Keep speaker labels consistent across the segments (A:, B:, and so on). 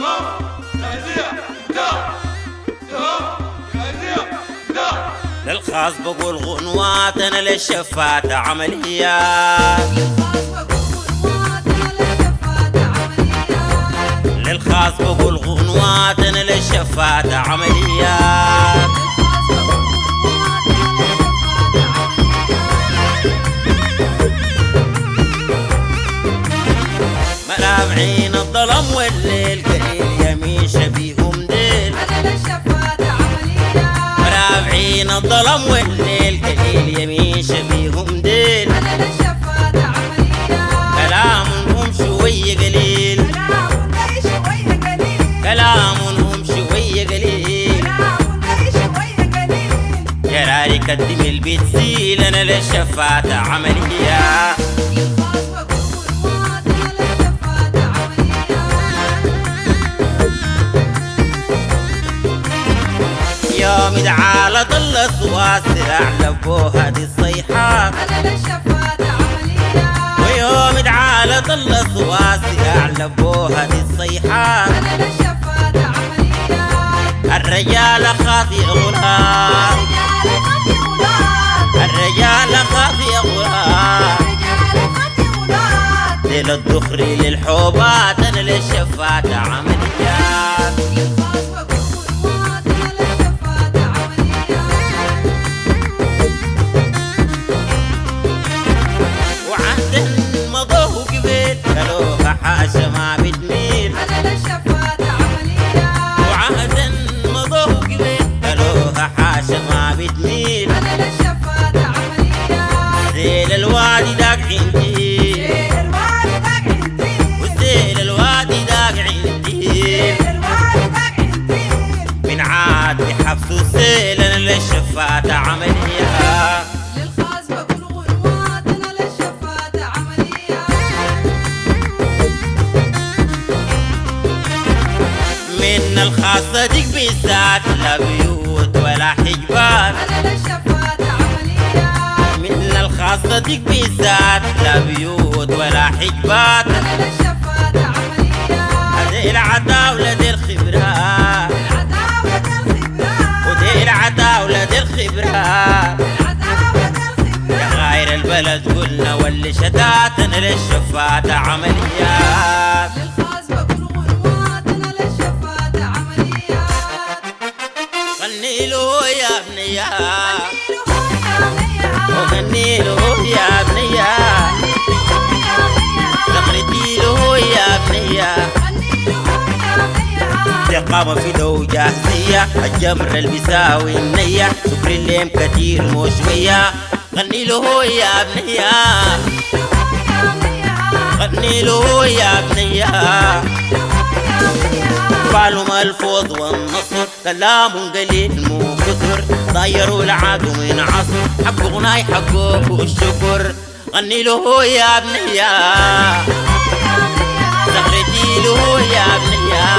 A: للخاص بقول غنوات انا للشفات عمليات. للخاص بقول غنوات انا للشفات عمليات. ملامعين الظلم والليل قليل يمين شبيهم ديل. ملامعين الظلم والليل قليل يمين شبيهم ديل. كلامهم شوية قليل. كلامهم شوية قليل. جراري قدم البيت سيل انا للشفات عملية. يوم دعالة ضل الصواص لبوها دي الصيحات. ويوم دعالة ضل الصواص لبوها دي الصيحات. الرجال خاطئ غلام. الرجال خاطئ غلام. ليل الدخري للحوبات انا للشفات عمليات. قالوها حاشا ما بتميل. وعهدا مضوه قبل قالوها حاشا ما بتميل. زيل الوادي داق عندي. وزيل الوادي داق عندي. من عاد بحبس وسيل انا للشفات عمليات. من الخاصة ديك بالذات لا بيوت ولا حجبات. من الخاصة ديك بالذات لا بيوت ولا حجبات. هذه العتاولة دي الخبرات. ودي العتاولة دي الخبرات. يا غاير البلد قلنا واللي شتاتنا للشفات عمليات. غني له يا بنيا. وغني له يا بنيا. زغرتي له يا بنيا. استقامة في لو جاهزية. الجمر اللي بيساوي النية. شكر الليم كتير مو شوية. غني له يا بنيا. غني له يا بنيا. فعلهم الفوض والنصر. كلام قليل مو كثر. ضيروا العدو من عصر. حق غناي حقه والشكر. غني له يا بنيا. زغرتي له يا بنيا.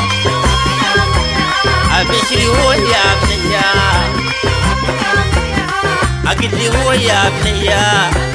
A: أبشري هو يا بنيا. أقلي هو يا بنيا.